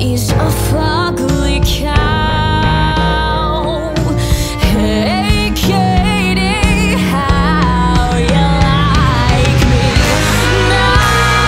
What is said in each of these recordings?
is a fugly cow. Hey Katie, how you like me now?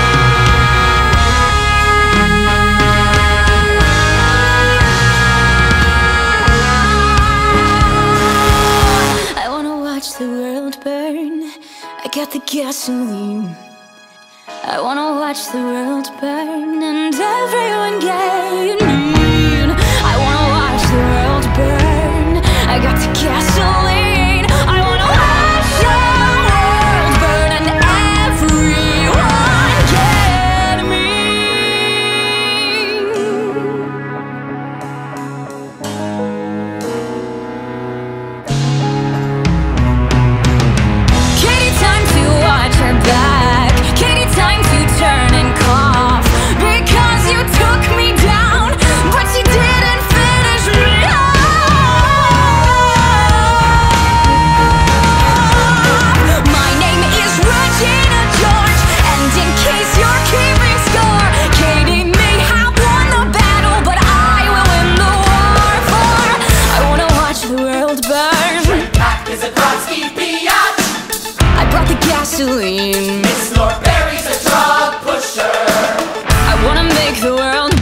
I wanna watch the world burn. I got the gasoline. I wanna watch the world burn and everyone get mean. I wanna watch the world burn. I got the gasoline. I wanna watch the world burn and everyone get mean. Katie, time to watch her back. Katie, time to turn and cough, because you took me down, but you didn't finish me off. My name is Regina George, and in case you're keeping score, Katie may have won the battle, but I will win the war. For I wanna watch the world burn. That is a Trotsky biatch. I brought the gasoline. Miss Norberry's a drug pusher. I wanna make the world